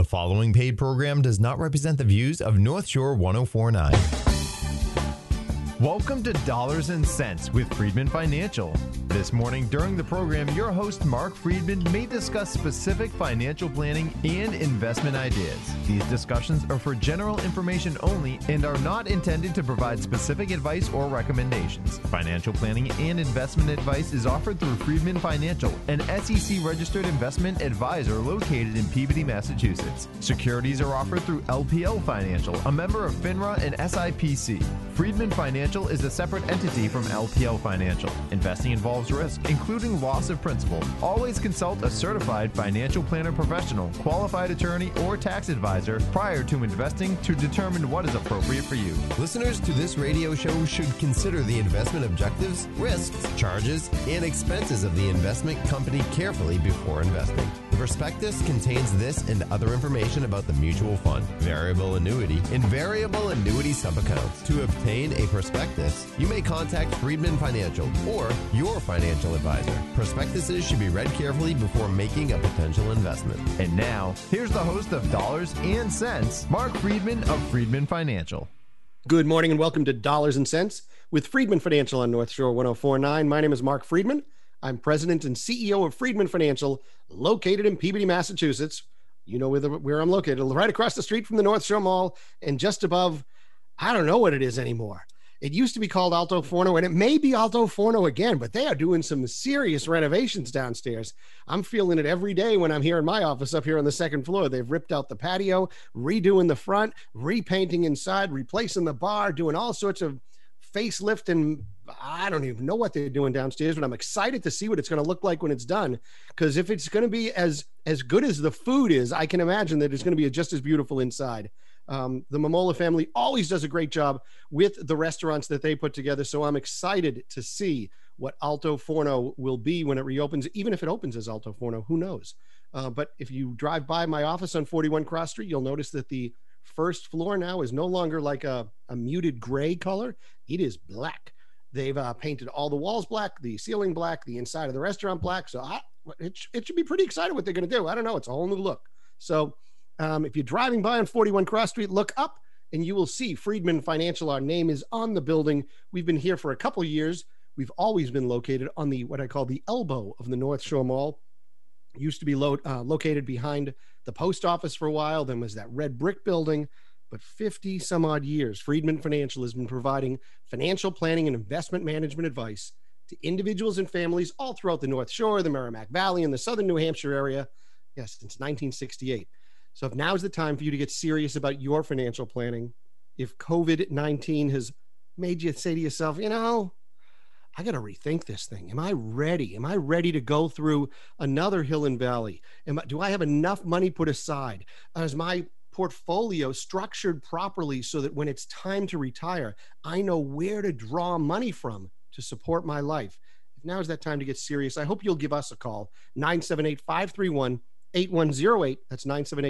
following paid program does not represent the views of North Shore 1049. Welcome to Dollars and Cents with Friedman Financial. This morning during the program, your host Mark Friedman may discuss specific financial planning and investment ideas. These discussions are for general information only and are not intended to provide specific advice or recommendations. Financial planning and investment advice is offered through Friedman Financial, an SEC-registered investment advisor located in Peabody, Massachusetts. Securities are offered through LPL Financial, a member of FINRA and SIPC. Friedman Financial is a separate entity from LPL Financial. Investing involves risk, including loss of principal. Always consult a certified financial planner professional, qualified attorney, or tax advisor prior to investing to determine what is appropriate for you. Listeners to this radio show should consider the investment objectives, risks, charges, and expenses of the investment company carefully before investing. The prospectus contains this and other information about the mutual fund, variable annuity, and variable annuity subaccounts. To obtain a prospectus, you may contact Friedman Financial or your financial advisor. Prospectuses should be read carefully before making a potential investment. And now, here's the host of Dollars and Cents, Mark Friedman of Friedman Financial. Good morning and welcome to Dollars and Cents with Friedman Financial on North Shore 1049. My name is Mark Friedman. I'm president and CEO of Friedman Financial, located in Peabody, Massachusetts. You know where I'm located, right across the street from the North Shore Mall and just above, I don't know what it is anymore. It used to be called Alto Forno, and it may be Alto Forno again, but they are doing some serious renovations downstairs. I'm feeling it every day when I'm here in my office up here on the second floor. They've ripped out the patio, redoing the front, repainting inside, replacing the bar, doing all sorts of facelift, and I don't even know what they're doing downstairs, but I'm excited to see what it's going to look like when it's done, because if it's going to be as good as the food is, I can imagine that it's going to be just as beautiful inside. The Momola family always does a great job with the restaurants that they put together, so I'm excited to see what Alto Forno will be when it reopens, even if it opens as Alto Forno, who knows? But if you drive by my office on 41 Cross Street, you'll notice that the first floor now is no longer like a muted gray color. It is black. They've painted all the walls black, the ceiling black, the inside of the restaurant black. So it should be pretty exciting what they're going to do. I don't know. It's a whole new look. So if you're driving by on 41 Cross Street, look up and you will see Friedman Financial. Our name is on the building. We've been here for a couple of years. We've always been located on what I call the elbow of the North Shore Mall. Used to be located behind the post office for a while. Then was that red brick building. But 50 some odd years, Friedman Financial has been providing financial planning and investment management advice to individuals and families all throughout the North Shore, the Merrimack Valley, and the southern New Hampshire area. Yes, since 1968. So if now is the time for you to get serious about your financial planning, if COVID-19 has made you say to yourself, I got to rethink this thing. Am I ready? Am I ready to go through another hill and valley? Do I have enough money put aside? Is my portfolio structured properly so that when it's time to retire, I know where to draw money from to support my life? If now is that time to get serious, I hope you'll give us a call, 978-531-8108. That's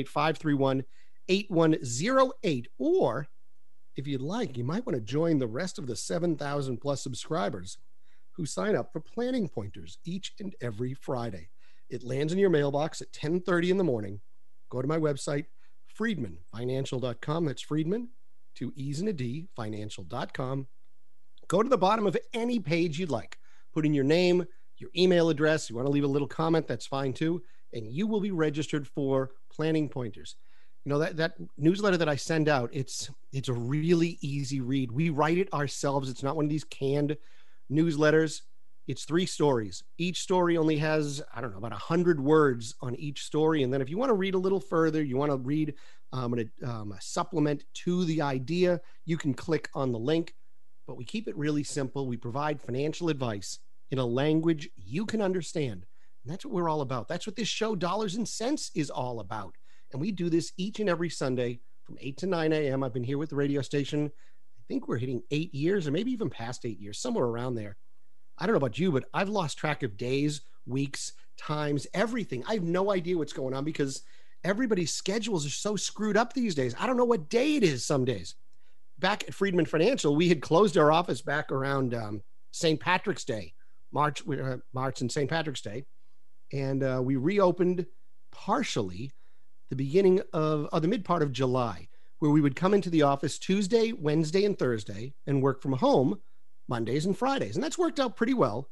978-531-8108. Or if you'd like, you might want to join the rest of the 7,000 plus subscribers who sign up for Planning Pointers each and every Friday. It lands in your mailbox at 10:30 in the morning. Go to my website, friedmanfinancial.com. That's Friedman, 2 E's and a D, financial.com. Go to the bottom of any page you'd like. Put in your name, your email address. You want to leave a little comment, that's fine too. And you will be registered for Planning Pointers. That newsletter that I send out, it's a really easy read. We write it ourselves. It's not one of these canned newsletters. It's 3 stories. Each story only has, about 100 words on each story. And then if you want to read a little further, you want to read a supplement to the idea, you can click on the link. But we keep it really simple. We provide financial advice in a language you can understand. And that's what we're all about. That's what this show, Dollars and Cents, is all about. And we do this each and every Sunday from 8 to 9 a.m. I've been here with the radio station. I think we're hitting 8 years or maybe even past 8 years, somewhere around there. I don't know about you, but I've lost track of days, weeks, times, everything. I have no idea what's going on because everybody's schedules are so screwed up these days. I don't know what day it is some days. Back at Friedman Financial, we had closed our office back around St. Patrick's Day, March and St. Patrick's Day. And we reopened partially the beginning of the mid part of July, where we would come into the office Tuesday, Wednesday, and Thursday and work from home Mondays and Fridays. And that's worked out pretty well,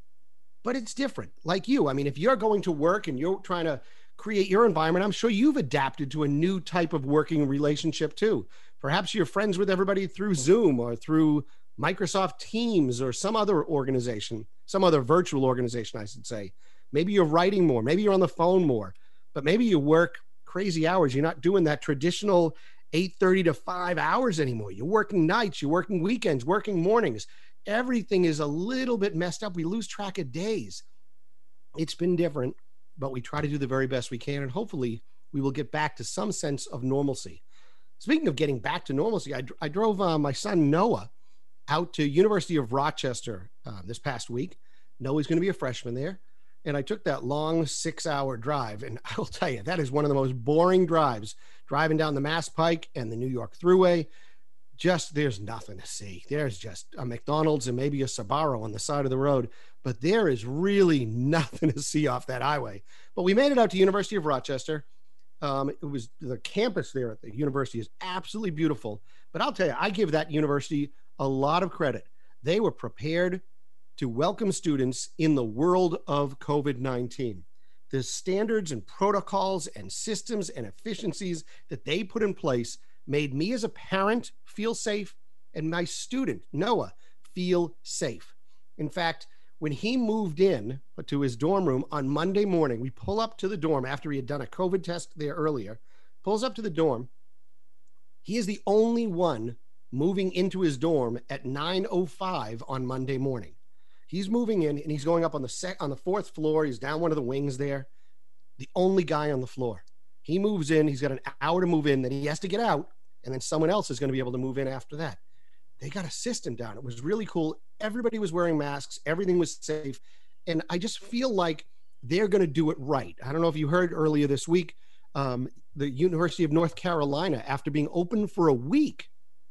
but it's different. Like you, I mean, if you're going to work and you're trying to create your environment, I'm sure you've adapted to a new type of working relationship too. Perhaps you're friends with everybody through Zoom or through Microsoft Teams or some other organization, some other virtual organization, I should say. Maybe you're writing more, maybe you're on the phone more, but maybe you work crazy hours. You're not doing that traditional 8:30 to 5 hours anymore. You're working nights, you're working weekends, working mornings. Everything is a little bit messed up. We lose track of days. It's been different, but we try to do the very best we can, and hopefully we will get back to some sense of normalcy. Speaking of getting back to normalcy, I drove my son Noah out to University of Rochester this past week. Noah's going to be a freshman there. And I took that long 6-hour drive. And I'll tell you, that is one of the most boring drives, driving down the Mass Pike and the New York Thruway. Just, there's nothing to see. There's just a McDonald's and maybe a Sbarro on the side of the road. But there is really nothing to see off that highway. But we made it out to University of Rochester. It was the campus there at the university is absolutely beautiful. But I'll tell you, I give that university a lot of credit. They were prepared to welcome students in the world of COVID-19. The standards and protocols and systems and efficiencies that they put in place made me as a parent feel safe and my student, Noah, feel safe. In fact, when he moved in to his dorm room on Monday morning, we pull up to the dorm after he had done a COVID test there earlier, pulls up to the dorm. He is the only one moving into his dorm at 9:05 on Monday morning. He's moving in and he's going up on the fourth floor. He's down one of the wings there. The only guy on the floor. He moves in. He's got an hour to move in. Then he has to get out. And then someone else is going to be able to move in after that. They got a system down. It was really cool. Everybody was wearing masks. Everything was safe. And I just feel like they're going to do it right. I don't know if you heard earlier this week, the University of North Carolina, after being open for a week,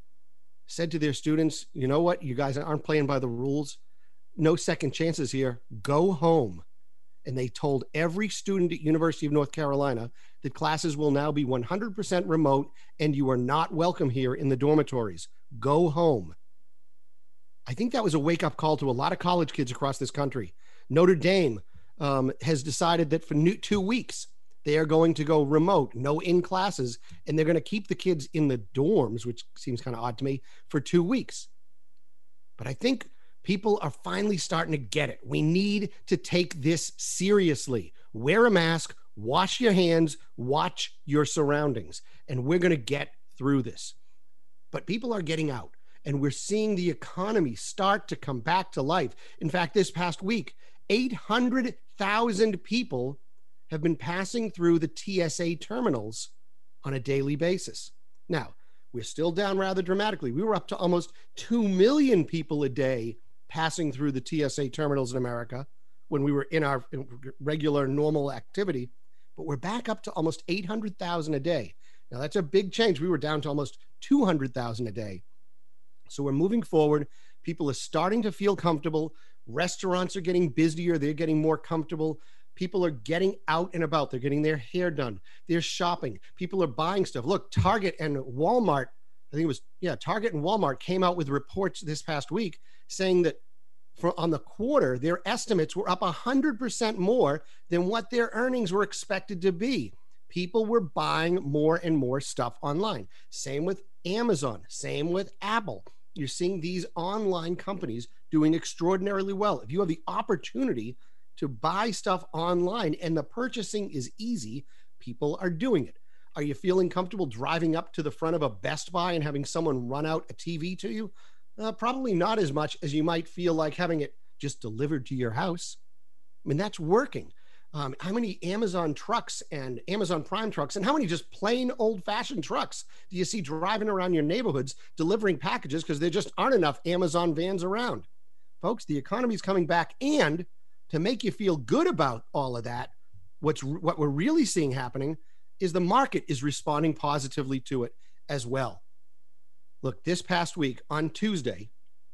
said to their students, you know what? You guys aren't playing by the rules. No second chances here. Go home. And they told every student at University of North Carolina that classes will now be 100% remote and you are not welcome here in the dormitories. Go home. I think that was a wake-up call to a lot of college kids across this country. Notre Dame has decided that for 2 weeks, they are going to go remote, no in classes, and they're going to keep the kids in the dorms, which seems kind of odd to me, for 2 weeks. But I think people are finally starting to get it. We need to take this seriously. Wear a mask, wash your hands, watch your surroundings, and we're going to get through this. But people are getting out, and we're seeing the economy start to come back to life. In fact, this past week, 800,000 people have been passing through the TSA terminals on a daily basis. Now, we're still down rather dramatically. We were up to almost 2 million people a day passing through the TSA terminals in America when we were in our regular normal activity, but we're back up to almost 800,000 a day. Now that's a big change. We were down to almost 200,000 a day. So we're moving forward. People are starting to feel comfortable. Restaurants are getting busier. They're getting more comfortable. People are getting out and about. They're getting their hair done. They're shopping. People are buying stuff. Look, Target and Walmart, Target and Walmart came out with reports this past week saying that on the quarter, their estimates were up 100% more than what their earnings were expected to be. People were buying more and more stuff online. Same with Amazon, same with Apple. You're seeing these online companies doing extraordinarily well. If you have the opportunity to buy stuff online and the purchasing is easy, people are doing it. Are you feeling comfortable driving up to the front of a Best Buy and having someone run out a TV to you? Probably not as much as you might feel like having it just delivered to your house. I mean, that's working. How many Amazon trucks and Amazon Prime trucks and how many just plain old-fashioned trucks do you see driving around your neighborhoods delivering packages because there just aren't enough Amazon vans around? Folks, the economy is coming back, and to make you feel good about all of that, what we're really seeing happening is the market is responding positively to it as well. Look, this past week on Tuesday,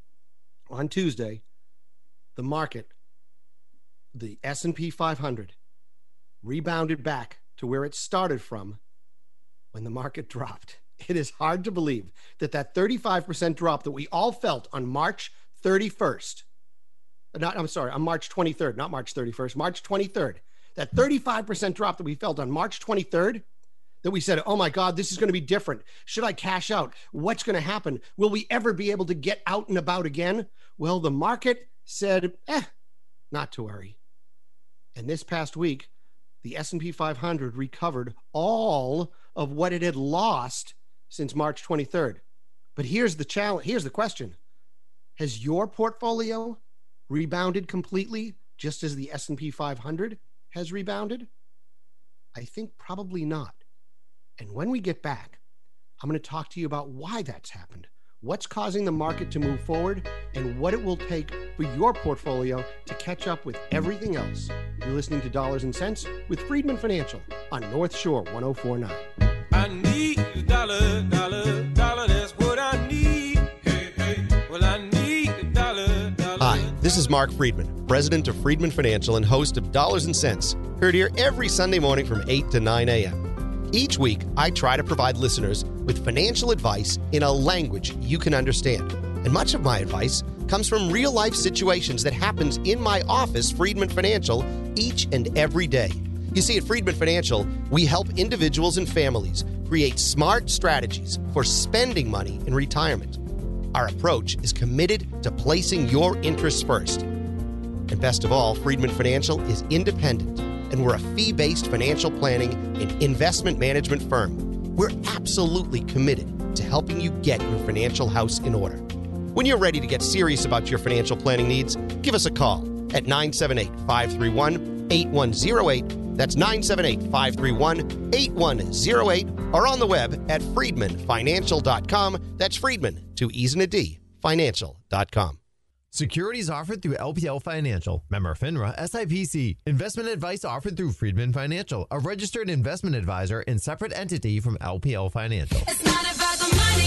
the market, the S&P 500 rebounded back to where it started from when the market dropped. It is hard to believe that 35% drop that we all felt on March 31st, on March 23rd, not March 31st, March 23rd, that 35% drop that we felt on March 23rd, that we said, oh my God, this is going to be different. Should I cash out? What's going to happen? Will we ever be able to get out and about again? Well, the market said, not to worry. And this past week, the S&P 500 recovered all of what it had lost since March 23rd. But here's the challenge. Here's the question. Has your portfolio rebounded completely just as the S&P 500 has rebounded? I think probably not. And when we get back, I'm going to talk to you about why that's happened, what's causing the market to move forward, and what it will take for your portfolio to catch up with everything else. You're listening to Dollars and Cents with Friedman Financial on North Shore 1049. I need a dollar, that's what I need. Hey, hey. Well, I need a dollar. Hi, this is Mark Friedman, president of Friedman Financial and host of Dollars and Cents, heard here every Sunday morning from 8 to 9 a.m. Each week, I try to provide listeners with financial advice in a language you can understand. And much of my advice comes from real-life situations that happens in my office, Friedman Financial, each and every day. You see, at Friedman Financial, we help individuals and families create smart strategies for spending money in retirement. Our approach is committed to placing your interests first. And best of all, Friedman Financial is independent, and we're a fee-based financial planning and investment management firm. We're absolutely committed to helping you get your financial house in order. When you're ready to get serious about your financial planning needs, give us a call at 978-531-8108. That's 978-531-8108, or on the web at friedmanfinancial.com. That's Friedman, 2 E's and a D, financial.com. Securities offered through LPL Financial, member FINRA, SIPC. Investment advice offered through Friedman Financial, a registered investment advisor and separate entity from LPL Financial. It's not about the money.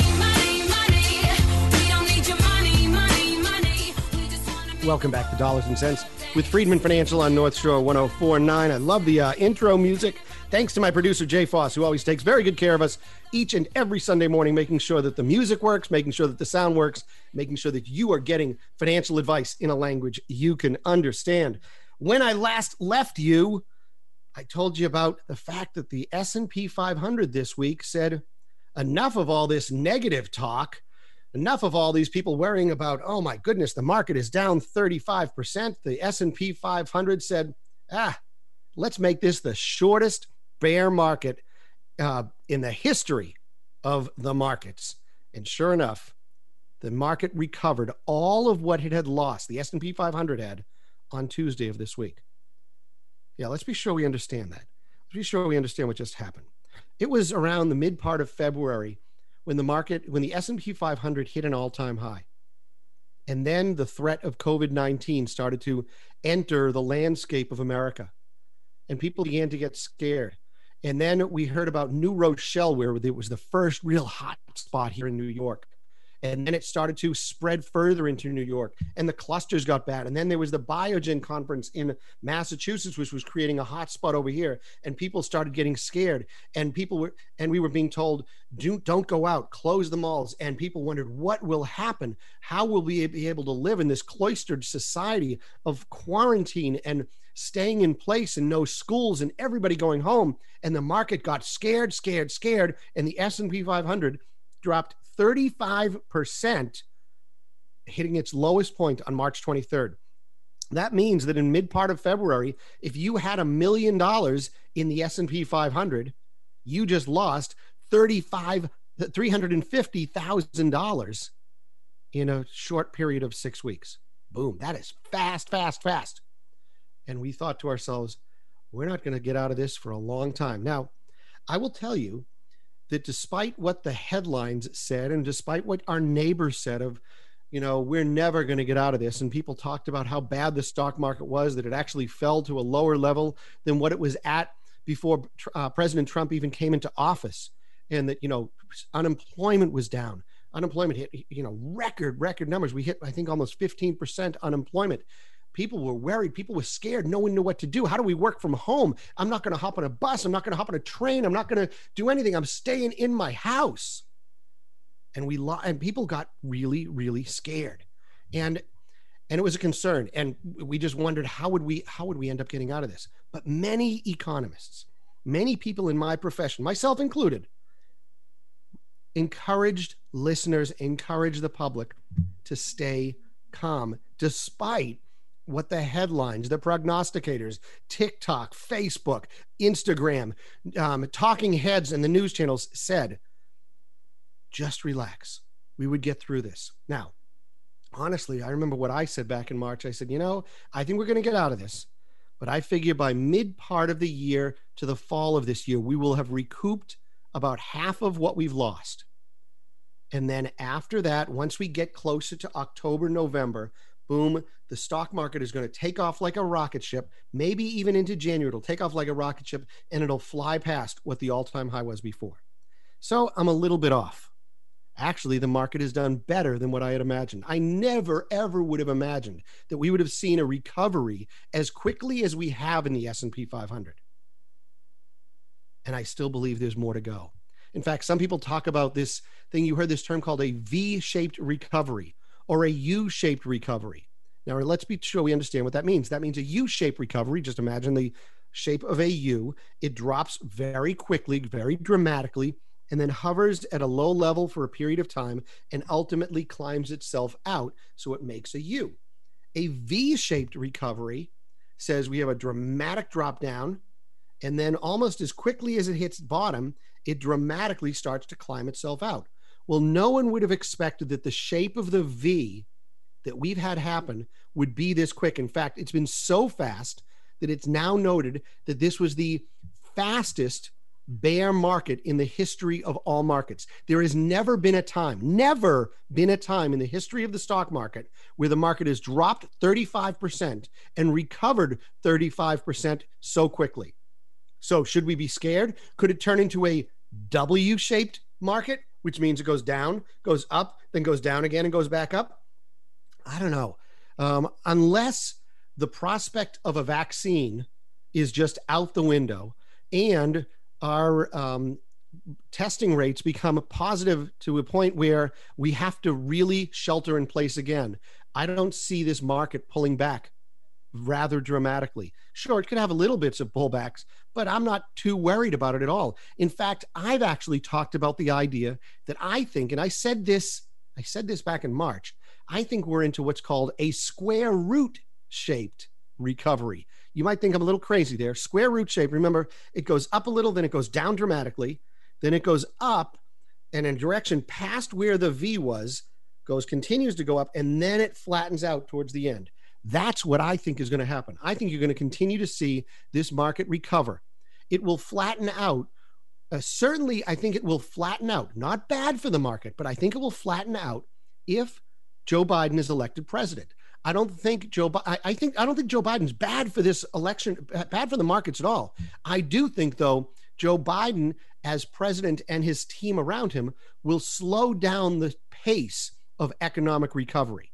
We don't need your money. We just want to Welcome back to Dollars and Cents with Friedman Financial on North Shore 1049. I love the intro music. Thanks to my producer, Jay Foss, who always takes very good care of us each and every Sunday morning, making sure that the music works, making sure that the sound works, making sure that you are getting financial advice in a language you can understand. When I last left you, I told you about the fact that the S&P 500 this week said, enough of all this negative talk, enough of all these people worrying about, oh my goodness, the market is down 35%. The S&P 500 said, let's make this the shortest bear market in the history of the markets. And sure enough, the market recovered all of what it had lost, the S&P 500 had, on Tuesday of this week. Yeah, let's be sure we understand that. Let's be sure we understand what just happened. It was around the mid part of February when the S&P 500 hit an all-time high. And then the threat of COVID-19 started to enter the landscape of America. And people began to get scared. And then we heard about New Rochelle, where it was the first real hot spot here in New York. And then it started to spread further into New York, and the clusters got bad. And then there was the Biogen conference in Massachusetts, which was creating a hot spot over here. And people started getting scared. And we were being told, don't go out, close the malls. And people wondered, what will happen? How will we be able to live in this cloistered society of quarantine and staying in place and no schools and everybody going home? And the market got scared. And the S&P 500 dropped 35%, hitting its lowest point on March 23rd. That means that in mid part of February, if you had $1 million in the S&P 500, you just lost $350,000 in a short period of 6 weeks. Boom. That is fast. And we thought to ourselves, we're not going to get out of this for a long time. Now, I will tell you that despite what the headlines said and despite what our neighbors said of, we're never going to get out of this, and people talked about how bad the stock market was, that it actually fell to a lower level than what it was at before President Trump even came into office, and that, unemployment was down. Unemployment hit, record numbers. We hit, I think, almost 15% unemployment. people were worried. People were scared. No one knew what to do. How do we work from home? I'm not going to hop on a bus. I'm not going to hop on a train. I'm not going to do anything. I'm staying in my house. And and people got really, really scared. And it was a concern. And we just wondered, how would we end up getting out of this? But many economists, many people in my profession, myself included, encouraged listeners, encouraged the public to stay calm, despite what the headlines, the prognosticators, TikTok, Facebook, Instagram, talking heads, and the news channels said. Just relax. We would get through this. Now, honestly, I remember what I said back in March. I said, I think we're going to get out of this, but I figure by mid part of the year to the fall of this year, we will have recouped about half of what we've lost. And then after that, once we get closer to October, November, boom, the stock market is going to take off like a rocket ship. Maybe even into January, it'll take off like a rocket ship and it'll fly past what the all-time high was before. So I'm a little bit off. Actually, the market has done better than what I had imagined. I never, ever would have imagined that we would have seen a recovery as quickly as we have in the S&P 500. And I still believe there's more to go. In fact, some people talk about this thing. You heard this term called a V-shaped recovery or a U-shaped recovery. Now, let's be sure we understand what that means. That means a U-shaped recovery. Just imagine the shape of a U. It drops very quickly, very dramatically, and then hovers at a low level for a period of time and ultimately climbs itself out, so it makes a U. A V-shaped recovery says we have a dramatic drop down, and then almost as quickly as it hits bottom, it dramatically starts to climb itself out. Well, no one would have expected that the shape of the V that we've had happen would be this quick. In fact, it's been so fast that it's now noted that this was the fastest bear market in the history of all markets. There has never been a time in the history of the stock market where the market has dropped 35% and recovered 35% so quickly. So should we be scared? Could it turn into a W-shaped market, which means it goes down, goes up, then goes down again and goes back up? I don't know. Unless the prospect of a vaccine is just out the window and our testing rates become positive to a point where we have to really shelter in place again, I don't see this market pulling back rather dramatically. Sure, it could have a little bits of pullbacks, but I'm not too worried about it at all. In fact, I've actually talked about the idea that I think, and I said this back in March, I think we're into what's called a square root shaped recovery. You might think I'm a little crazy there. Square root shape, remember, it goes up a little, then it goes down dramatically, then it goes up and in a direction past where the V was, continues to go up, and then it flattens out towards the end. That's what I think is going to happen. I think you're going to continue to see this market recover. It will flatten out. Certainly, I think it will flatten out. Not bad for the market, but I think it will flatten out if Joe Biden is elected president. I don't think Joe Biden's bad for this election, bad for the markets at all. I do think, though, Joe Biden as president and his team around him will slow down the pace of economic recovery.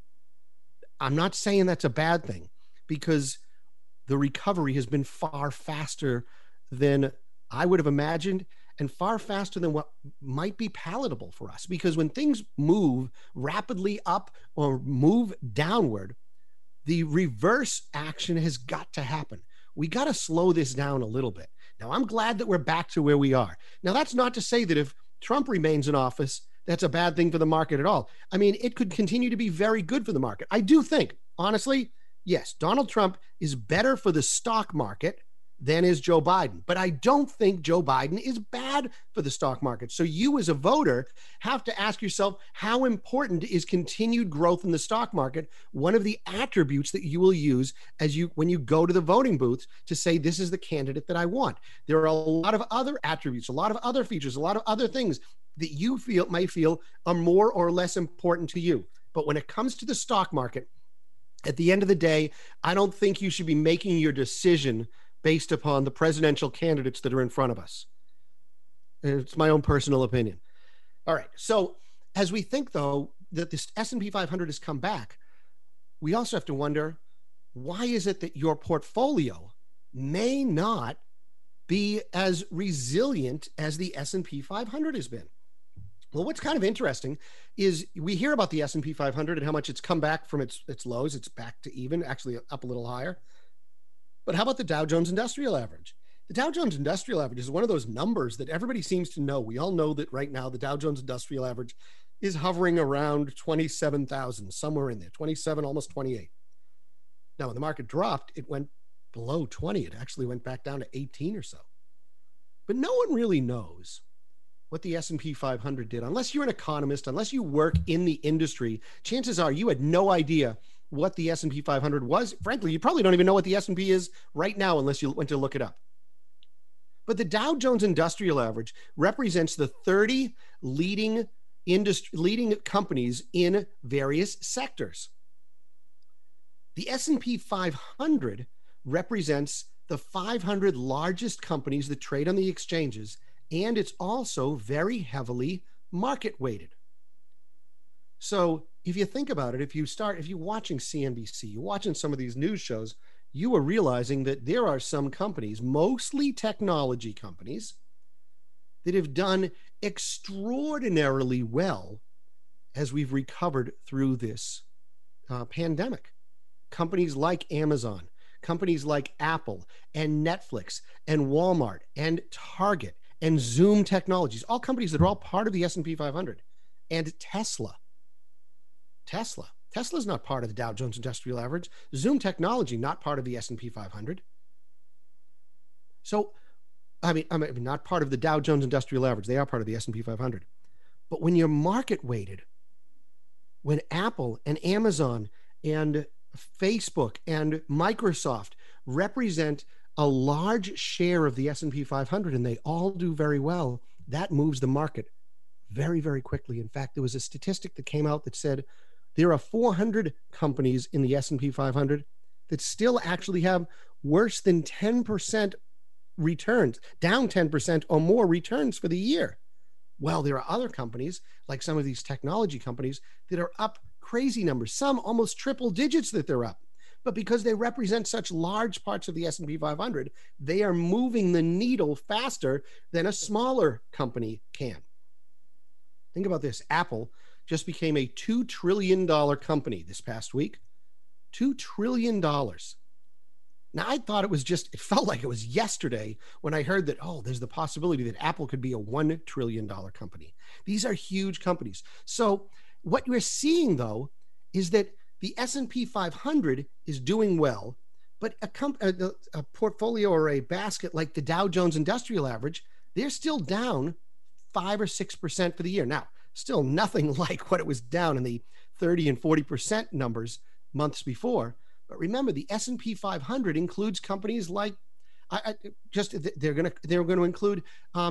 I'm not saying that's a bad thing, because the recovery has been far faster than I would have imagined and far faster than what might be palatable for us. Because when things move rapidly up or move downward, the reverse action has got to happen. We got to slow this down a little bit. Now, I'm glad that we're back to where we are. Now, that's not to say that if Trump remains in office, that's a bad thing for the market at all. I mean, it could continue to be very good for the market. I do think, honestly, yes, Donald Trump is better for the stock market than is Joe Biden. But I don't think Joe Biden is bad for the stock market. So you as a voter have to ask yourself, how important is continued growth in the stock market? One of the attributes that you will use when you go to the voting booths to say, this is the candidate that I want. There are a lot of other attributes, a lot of other features, a lot of other things that you might feel are more or less important to you. But when it comes to the stock market, at the end of the day, I don't think you should be making your decision based upon the presidential candidates that are in front of us. It's my own personal opinion. All right. So as we think, though, that this S&P 500 has come back, we also have to wonder, why is it that your portfolio may not be as resilient as the S&P 500 has been? Well, what's kind of interesting is we hear about the S&P 500 and how much it's come back from its lows. It's back to even, actually up a little higher. But how about the Dow Jones Industrial Average? The Dow Jones Industrial Average is one of those numbers that everybody seems to know. We all know that right now the Dow Jones Industrial Average is hovering around 27,000, somewhere in there, 27, almost 28. Now, when the market dropped, it went below 20. It actually went back down to 18 or so. But no one really knows what the S&P 500 did. Unless you're an economist, unless you work in the industry, chances are you had no idea what the S&P 500 was. Frankly, you probably don't even know what the S&P is right now unless you went to look it up. But the Dow Jones Industrial Average represents the 30 leading companies in various sectors. The S&P 500 represents the 500 largest companies that trade on the exchanges, and it's also very heavily market weighted. So if you think about it, if you're watching CNBC, you're watching some of these news shows, you are realizing that there are some companies, mostly technology companies, that have done extraordinarily well as we've recovered through this pandemic. Companies like Amazon, companies like Apple and Netflix and Walmart and Target and Zoom Technologies, all companies that are all part of the S&P 500, and Tesla. Tesla's not part of the Dow Jones Industrial Average. Zoom Technology, not part of the S&P 500. So, I mean, not part of the Dow Jones Industrial Average. They are part of the S&P 500. But when you're market weighted, when Apple and Amazon and Facebook and Microsoft represent a large share of the S&P 500 and they all do very well, that moves the market very, very quickly. In fact, there was a statistic that came out that said there are 400 companies in the S&P 500 that still actually have worse than 10% returns, down 10% or more returns for the year. Well, there are other companies, like some of these technology companies, that are up crazy numbers, some almost triple digits that they're up. But because they represent such large parts of the S&P 500, they are moving the needle faster than a smaller company can. Think about this. Apple just became a $2 trillion company this past week. $2 trillion. Now, I thought it felt like it was yesterday when I heard that, there's the possibility that Apple could be a $1 trillion company. These are huge companies. So what you're seeing, though, is that the S&P 500 is doing well, but a portfolio or a basket like the Dow Jones Industrial Average, they're still down 5 or 6% for the year. Now, still nothing like what it was down in the 30 and 40% numbers months before. But remember, the S&P 500 includes companies like they're going to include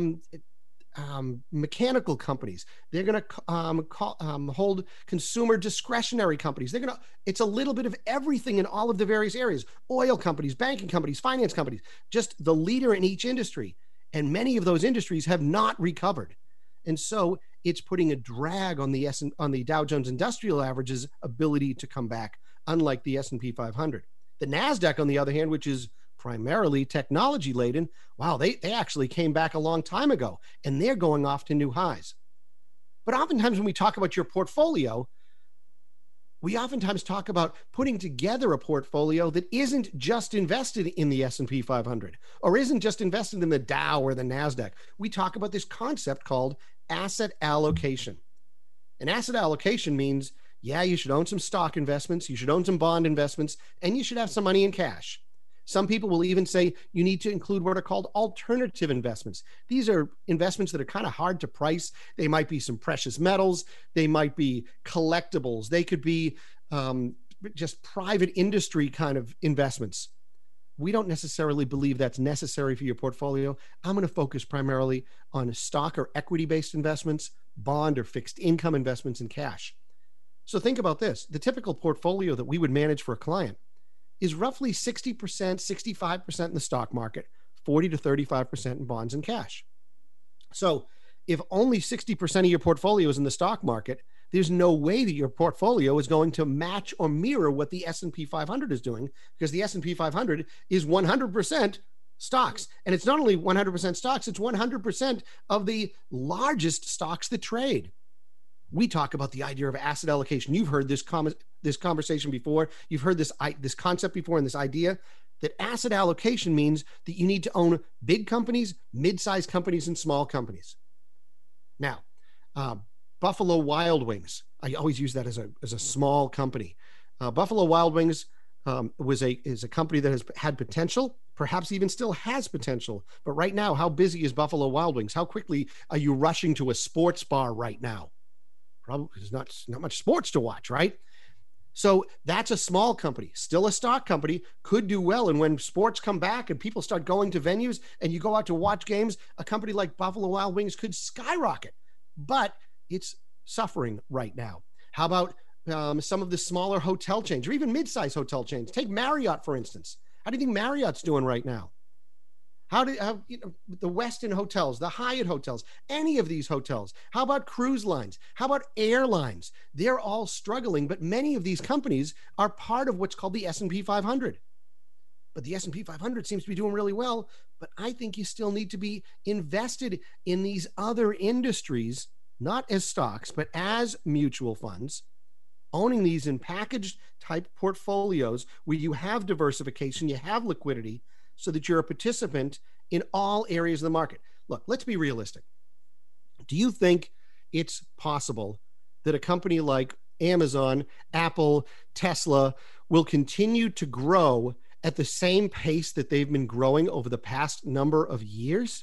mechanical companies. They're going to hold consumer discretionary companies. It's a little bit of everything in all of the various areas: oil companies, banking companies, finance companies, just the leader in each industry. And many of those industries have not recovered. And so it's putting a drag on the Dow Jones Industrial Average's ability to come back, unlike the S&P 500. The NASDAQ, on the other hand, which is primarily technology laden, wow, they actually came back a long time ago, and they're going off to new highs. But oftentimes when we talk about your portfolio, we oftentimes talk about putting together a portfolio that isn't just invested in the S&P 500 or isn't just invested in the Dow or the NASDAQ. We talk about this concept called asset allocation. And asset allocation means, you should own some stock investments, you should own some bond investments, and you should have some money in cash. Some people will even say you need to include what are called alternative investments. These are investments that are kind of hard to price. They might be some precious metals. They might be collectibles. They could be just private industry kind of investments. We don't necessarily believe that's necessary for your portfolio. I'm going to focus primarily on stock or equity-based investments, bond or fixed income investments, and cash. So think about this. The typical portfolio that we would manage for a client is roughly 60%, 65% in the stock market, 40 to 35% in bonds and cash. So if only 60% of your portfolio is in the stock market, there's no way that your portfolio is going to match or mirror what the S&P 500 is doing, because the S&P 500 is 100% stocks. And it's not only 100% stocks, it's 100% of the largest stocks that trade. We talk about the idea of asset allocation. You've heard this conversation before. You've heard this concept before, and this idea that asset allocation means that you need to own big companies, mid-sized companies, and small companies. Now, Buffalo Wild Wings, I always use that as a small company. Buffalo Wild Wings is a company that has had potential, perhaps even still has potential. But right now, how busy is Buffalo Wild Wings? How quickly are you rushing to a sports bar right now? Probably there's not much sports to watch, right? So that's a small company, still a stock company, could do well. And when sports come back and people start going to venues and you go out to watch games, a company like Buffalo Wild Wings could skyrocket, but it's suffering right now. How about some of the smaller hotel chains or even mid-sized hotel chains? Take Marriott, for instance. How do you think Marriott's doing right now? The Westin hotels, the Hyatt hotels, any of these hotels? How about cruise lines? How about airlines? They're all struggling, but many of these companies are part of what's called the S&P 500. But the S&P 500 seems to be doing really well, but I think you still need to be invested in these other industries, not as stocks, but as mutual funds, owning these in packaged type portfolios where you have diversification, you have liquidity, so that you're a participant in all areas of the market. Look, let's be realistic. Do you think it's possible that a company like Amazon, Apple, Tesla will continue to grow at the same pace that they've been growing over the past number of years?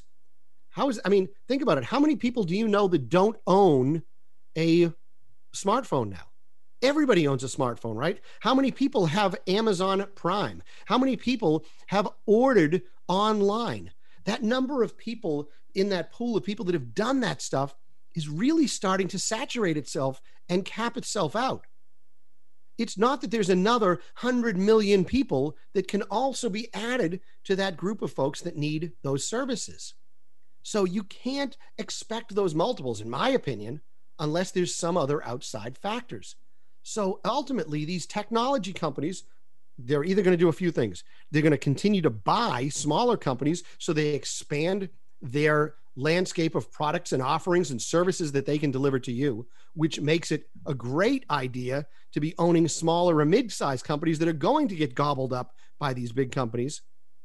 Think about it. How many people do you know that don't own a smartphone now? Everybody owns a smartphone, right? How many people have Amazon Prime? How many people have ordered online? That number of people in that pool of people that have done that stuff is really starting to saturate itself and cap itself out. It's not that there's another 100 million people that can also be added to that group of folks that need those services. So you can't expect those multiples, in my opinion, unless there's some other outside factors. So ultimately, these technology companies, they're either going to do a few things. They're going to continue to buy smaller companies so they expand their landscape of products and offerings and services that they can deliver to you, which makes it a great idea to be owning smaller or mid-sized companies that are going to get gobbled up by these big companies.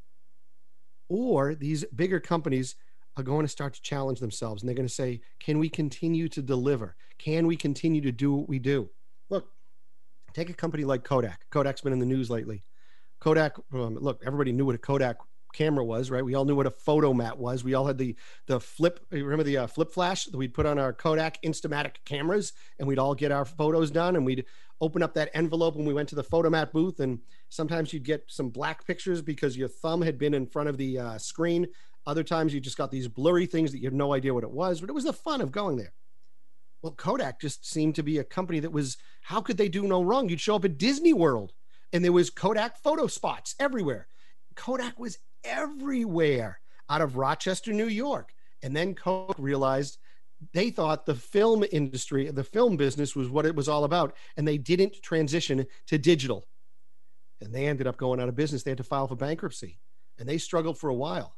Or these bigger companies are going to start to challenge themselves, and they're going to say, can we continue to deliver? Can we continue to do what we do? Look, take a company like Kodak. Kodak's been in the news lately. Kodak, look, everybody knew what a Kodak camera was, right? We all knew what a Photomat was. We all had the flip, remember the flip flash that we'd put on our Kodak Instamatic cameras, and we'd all get our photos done, and we'd open up that envelope when we went to the Photomat booth, and sometimes you'd get some black pictures because your thumb had been in front of the screen. Other times you just got these blurry things that you had no idea what it was, but it was the fun of going there. Well, Kodak just seemed to be a company that was, how could they do no wrong? You'd show up at Disney World and there was Kodak photo spots everywhere. Kodak was everywhere out of Rochester, New York. And then Kodak realized they thought the film industry, the film business was what it was all about. And they didn't transition to digital. And they ended up going out of business. They had to file for bankruptcy and they struggled for a while.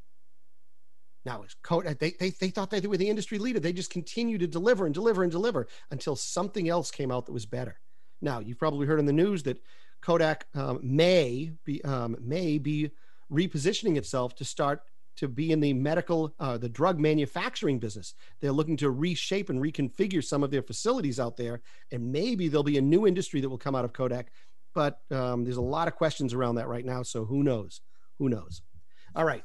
Now, Kodak, they thought they were the industry leader. They just continued to deliver and deliver and deliver until something else came out that was better. Now, you've probably heard in the news that Kodak may be repositioning itself to start to be in the the drug manufacturing business. They're looking to reshape and reconfigure some of their facilities out there, and maybe there'll be a new industry that will come out of Kodak. But there's a lot of questions around that right now, so who knows? Who knows? All right.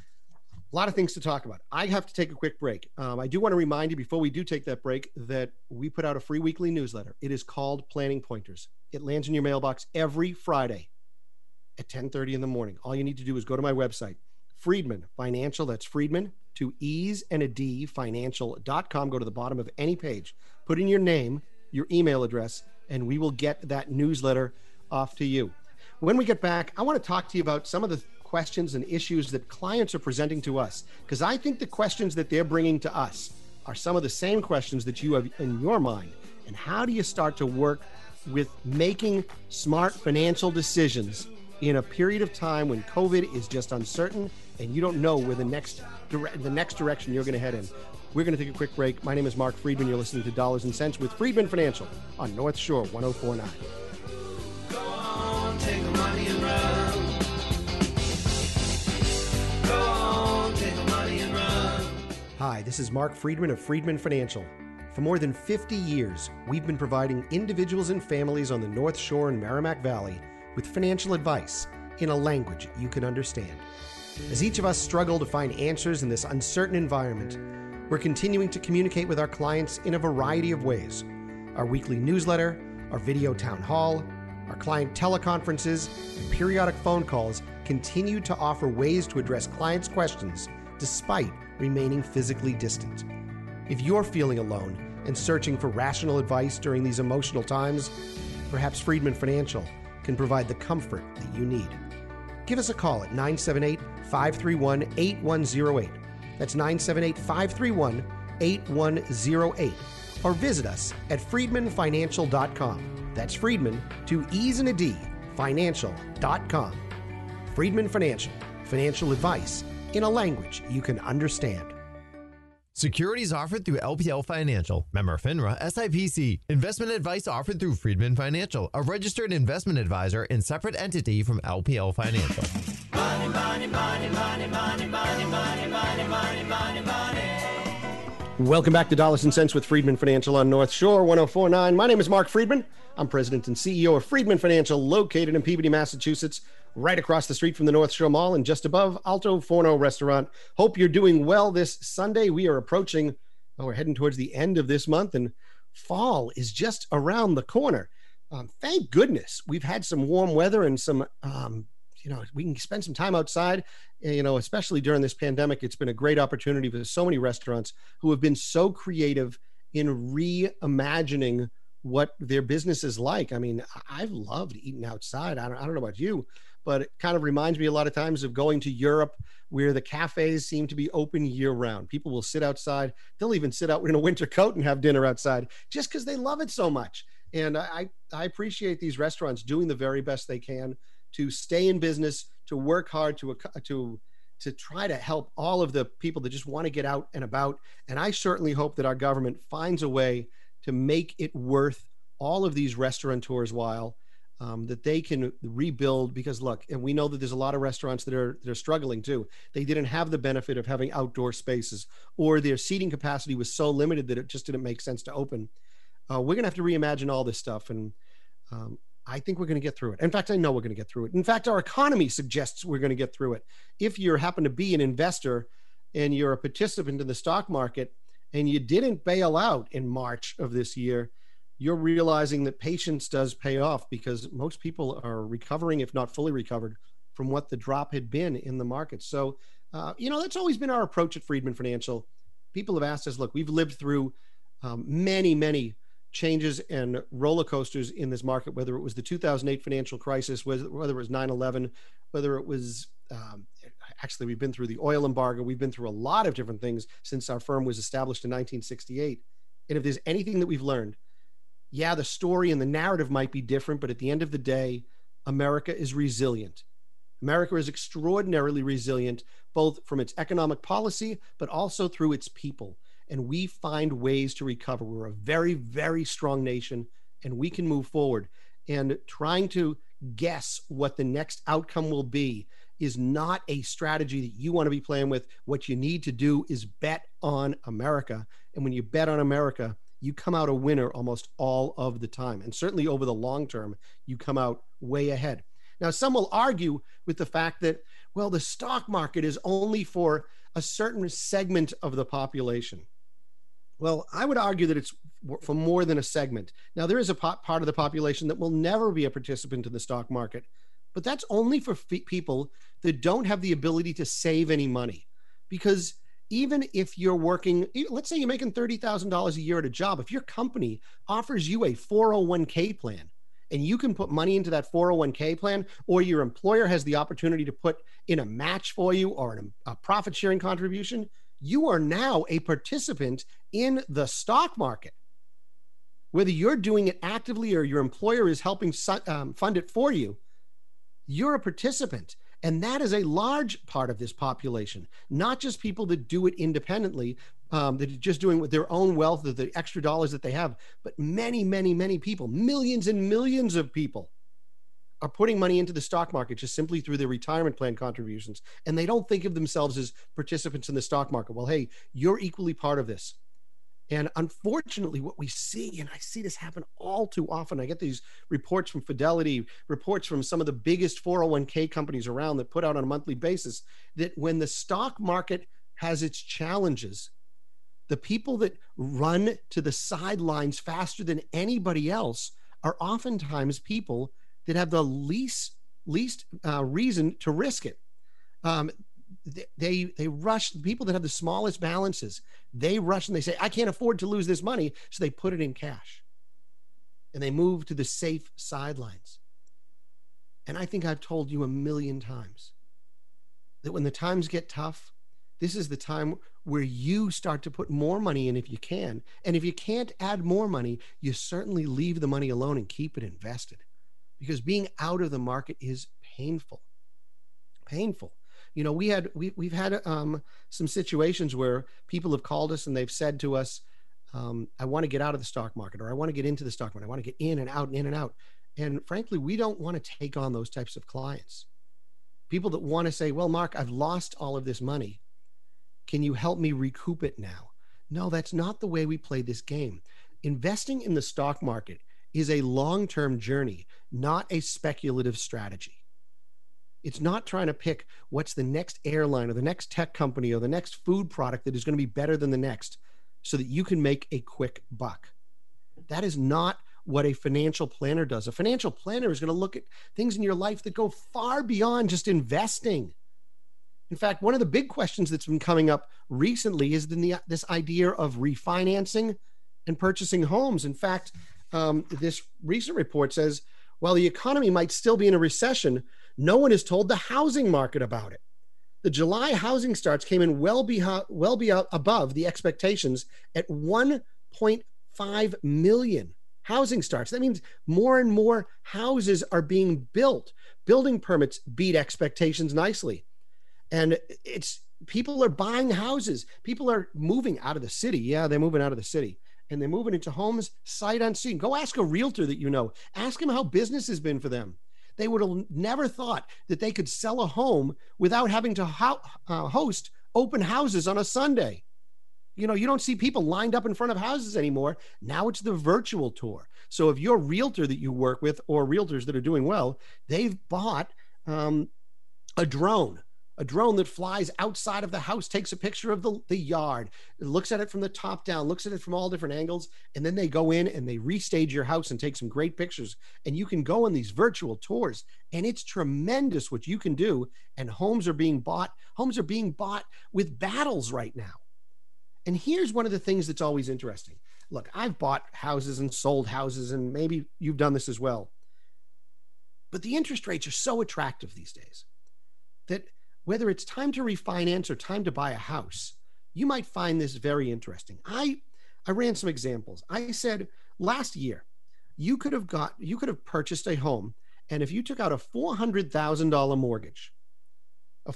A lot of things to talk about. I have to take a quick break. I do want to remind you before we do take that break that we put out a free weekly newsletter. It is called Planning Pointers. It lands in your mailbox every Friday at 10:30 in the morning. All you need to do is go to my website, Friedman Financial. That's Friedman, 2 E's and a D, financial.com. Go to the bottom of any page, put in your name, your email address, and we will get that newsletter off to you. When we get back, I want to talk to you about some of the questions and issues that clients are presenting to us, because I think the questions that they're bringing to us are some of the same questions that you have in your mind. And how do you start to work with making smart financial decisions in a period of time when COVID is just uncertain and you don't know where the next direction you're going to head in? We're going to take a quick break. My name is Mark Friedman. You're listening to Dollars and Cents with Friedman Financial on North Shore 1049. Go on, take the money and run. Go on, take the money and run. Hi, this is Mark Friedman of Friedman Financial. For more than 50 years, we've been providing individuals and families on the North Shore and Merrimack Valley with financial advice in a language you can understand. As each of us struggle to find answers in this uncertain environment, we're continuing to communicate with our clients in a variety of ways. Our weekly newsletter, our video town hall, our client teleconferences, and periodic phone calls continue to offer ways to address clients' questions despite remaining physically distant. If you're feeling alone and searching for rational advice during these emotional times, perhaps Friedman Financial can provide the comfort that you need. Give us a call at 978-531-8108. That's 978-531-8108. Or visit us at friedmanfinancial.com. That's Friedman, 2 E's and a D, financial.com. Friedman Financial, financial advice in a language you can understand. Securities offered through LPL Financial, member FINRA, SIPC. Investment advice offered through Friedman Financial, a registered investment advisor and separate entity from LPL Financial. Money, money, money, money, money, money, money, money, money, money, money. Welcome back to Dollars and Cents with Friedman Financial on North Shore 1049. My name is Mark Friedman. I'm president and CEO of Friedman Financial, located in Peabody, Massachusetts, right across the street from the North Shore Mall and just above Alto Forno Restaurant. Hope you're doing well this Sunday. We are approaching, we're heading towards the end of this month, and fall is just around the corner. Thank goodness we've had some warm weather and some, we can spend some time outside, especially during this pandemic. It's been a great opportunity for so many restaurants who have been so creative in reimagining what their business is like. I mean, I've loved eating outside. I don't know about you, but it kind of reminds me a lot of times of going to Europe, where the cafes seem to be open year round. People will sit outside. They'll even sit out in a winter coat and have dinner outside just because they love it so much. And I appreciate these restaurants doing the very best they can to stay in business, to work hard, to try to help all of the people that just want to get out and about. And I certainly hope that our government finds a way to make it worth all of these restaurateurs' while, that they can rebuild. Because look, and we know that there's a lot of restaurants that are struggling too. They didn't have the benefit of having outdoor spaces, or their seating capacity was so limited that it just didn't make sense to open. We're going to have to reimagine all this stuff. And I think we're going to get through it. In fact, I know we're going to get through it. In fact, our economy suggests we're going to get through it. If you happen to be an investor and you're a participant in the stock market and you didn't bail out in March of this year, you're realizing that patience does pay off, because most people are recovering, if not fully recovered, from what the drop had been in the market. So, that's always been our approach at Friedman Financial. People have asked us, look, we've lived through many, many changes and roller coasters in this market, whether it was the 2008 financial crisis, whether it was 9/11, whether it was, actually, we've been through the oil embargo. We've been through a lot of different things since our firm was established in 1968. And if there's anything that we've learned, the story and the narrative might be different, but at the end of the day, America is resilient. America is extraordinarily resilient, both from its economic policy, but also through its people. And we find ways to recover. We're a very, very strong nation, and we can move forward. And trying to guess what the next outcome will be is not a strategy that you want to be playing with. What you need to do is bet on America. And when you bet on America, you come out a winner almost all of the time. And certainly over the long term, you come out way ahead. Now, some will argue with the fact that, well, the stock market is only for a certain segment of the population. Well, I would argue that it's for more than a segment. Now, there is a part of the population that will never be a participant in the stock market, but that's only for people that don't have the ability to save any money. Because even if you're working, let's say you're making $30,000 a year at a job, if your company offers you a 401k plan and you can put money into that 401k plan, or your employer has the opportunity to put in a match for you or a profit sharing contribution, you are now a participant in the stock market. Whether you're doing it actively or your employer is helping fund it for you, you're a participant. And that is a large part of this population, not just people that do it independently, that are just doing with their own wealth, the extra dollars that they have, but many, many, many people, millions and millions of people are putting money into the stock market just simply through their retirement plan contributions. And they don't think of themselves as participants in the stock market. Well, hey, you're equally part of this. And unfortunately, what we see, and I see this happen all too often, I get these reports from Fidelity, reports from some of the biggest 401k companies around that put out on a monthly basis, that when the stock market has its challenges, the people that run to the sidelines faster than anybody else are oftentimes people that have the least reason to risk it. They rush, the people that have the smallest balances, they rush and they say, I can't afford to lose this money. So they put it in cash and they move to the safe sidelines. And I think I've told you a million times that when the times get tough, this is the time where you start to put more money in if you can. And if you can't add more money, you certainly leave the money alone and keep it invested, because being out of the market is painful. You know, we've had some situations where people have called us and they've said to us, I want to get out of the stock market, or I want to get into the stock market. I want to get in and out and in and out. And frankly, we don't want to take on those types of clients. People that want to say, well, Mark, I've lost all of this money. Can you help me recoup it now? No, that's not the way we play this game. Investing in the stock market is a long-term journey, not a speculative strategy. It's not trying to pick what's the next airline or the next tech company or the next food product that is going to be better than the next so that you can make a quick buck. That is not what a financial planner does. A financial planner is going to look at things in your life that go far beyond just investing. In fact, one of the big questions that's been coming up recently is this idea of refinancing and purchasing homes. In fact, this recent report says, while the economy might still be in a recession, no one has told the housing market about it. The July housing starts came in well above the expectations at 1.5 million housing starts. That means more and more houses are being built. Building permits beat expectations nicely. And people are buying houses. People are moving out of the city. Yeah, they're moving out of the city. And they're moving into homes sight unseen. Go ask a realtor that you know. Ask them how business has been for them. They would have never thought that they could sell a home without having to host open houses on a Sunday. You know, you don't see people lined up in front of houses anymore. Now it's the virtual tour. So if you're a realtor that you work with, or realtors that are doing well, they've bought a drone that flies outside of the house, takes a picture of the yard, looks at it from the top down, looks at it from all different angles, and then they go in and they restage your house and take some great pictures. And you can go on these virtual tours, and it's tremendous what you can do. And homes are being bought with battles right now. And here's one of the things that's always interesting. Look, I've bought houses and sold houses, and maybe you've done this as well. But the interest rates are so attractive these days that whether it's time to refinance or time to buy a house, you might find this very interesting. I ran some examples. I said last year, you could have purchased a home, and if you took out a $400,000 mortgage, at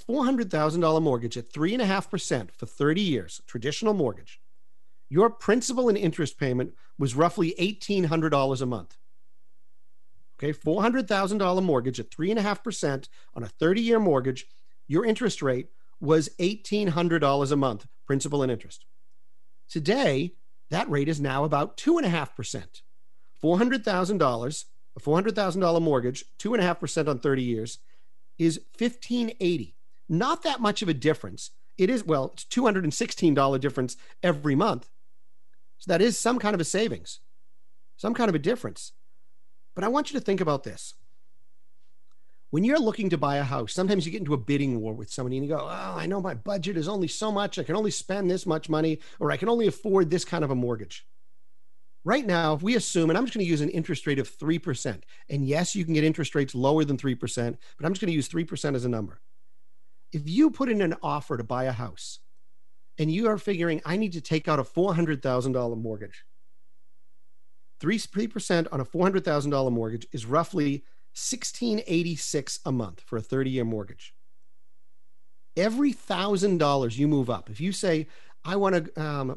3.5% for 30 years, traditional mortgage, your principal and interest payment was roughly $1,800 a month. Okay, $400,000 mortgage at 3.5% on a 30-year mortgage. Your interest rate was $1,800 a month, principal and interest. Today, that rate is now about 2.5%. $400,000, a $400,000 mortgage, 2.5% on 30 years is $1,580. Not that much of a difference. It is, well, it's $216 difference every month. So that is some kind of a savings, some kind of a difference. But I want you to think about this. When you're looking to buy a house, sometimes you get into a bidding war with somebody and you go, oh, I know my budget is only so much. I can only spend this much money, or I can only afford this kind of a mortgage. Right now, if we assume, and I'm just going to use an interest rate of 3%, and yes, you can get interest rates lower than 3%, but I'm just going to use 3% as a number. If you put in an offer to buy a house and you are figuring, I need to take out a $400,000 mortgage, 3% on a $400,000 mortgage is roughly $1,686 a month for a 30-year mortgage. Every $1,000 you move up, if you say, I need a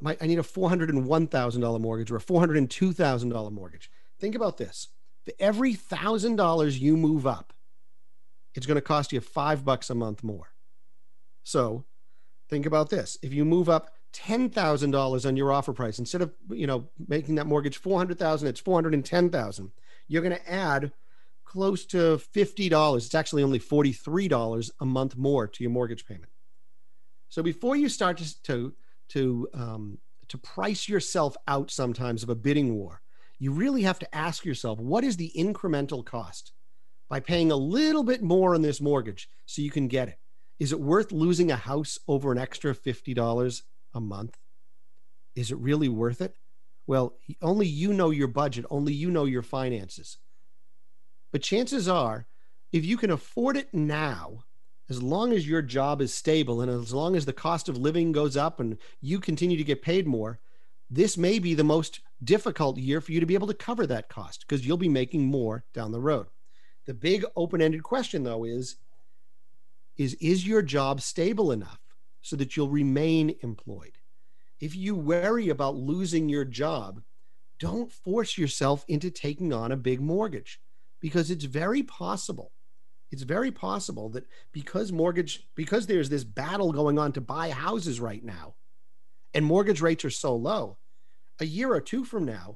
$401,000 mortgage or a $402,000 mortgage, think about this. For every $1,000 you move up, it's going to cost you $5 a month more. So think about this. If you move up $10,000 on your offer price, instead of, making that mortgage $400,000, it's $410,000. You're going to add close to $50. It's actually only $43 a month more to your mortgage payment. So before you start to price yourself out sometimes of a bidding war, you really have to ask yourself, what is the incremental cost by paying a little bit more on this mortgage so you can get it? Is it worth losing a house over an extra $50 a month? Is it really worth it? Well, only you know your budget, only you know your finances. But chances are, if you can afford it now, as long as your job is stable and as long as the cost of living goes up and you continue to get paid more, this may be the most difficult year for you to be able to cover that cost because you'll be making more down the road. The big open-ended question, though, is your job stable enough so that you'll remain employed? If you worry about losing your job, don't force yourself into taking on a big mortgage, because it's very possible that because there's this battle going on to buy houses right now and mortgage rates are so low, a year or two from now,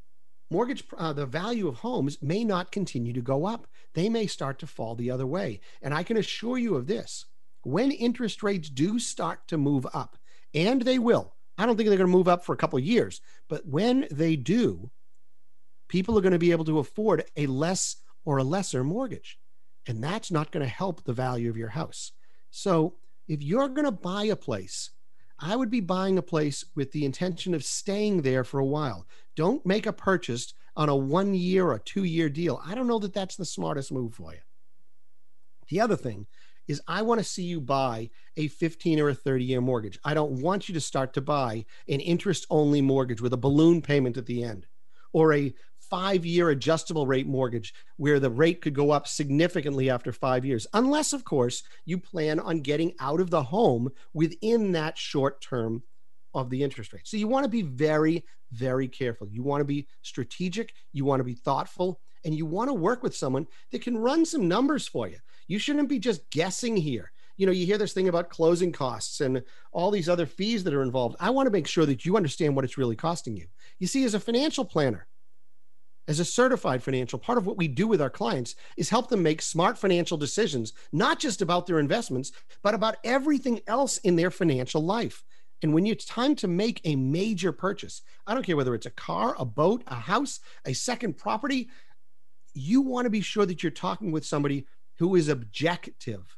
the value of homes may not continue to go up. They may start to fall the other way. And I can assure you of this, when interest rates do start to move up, and they will, I don't think they're going to move up for a couple of years, but when they do, people are going to be able to afford a less or a lesser mortgage. And that's not going to help the value of your house. So if you're going to buy a place, I would be buying a place with the intention of staying there for a while. Don't make a purchase on a 1 year or 2 year deal. I don't know that that's the smartest move for you. The other thing is I want to see you buy a 15 or a 30-year mortgage. I don't want you to start to buy an interest-only mortgage with a balloon payment at the end, or a 5-year adjustable rate mortgage where the rate could go up significantly after 5 years, unless, of course, you plan on getting out of the home within that short term of the interest rate. So you want to be very, very careful. You want to be strategic. You want to be thoughtful. And you want to work with someone that can run some numbers for you. You shouldn't be just guessing here. You hear this thing about closing costs and all these other fees that are involved. I want to make sure that you understand what it's really costing you. You see, as a financial planner, as a certified financial, part of what we do with our clients is help them make smart financial decisions, not just about their investments, but about everything else in their financial life. And when it's time to make a major purchase, I don't care whether it's a car, a boat, a house, a second property, you want to be sure that you're talking with somebody who is objective.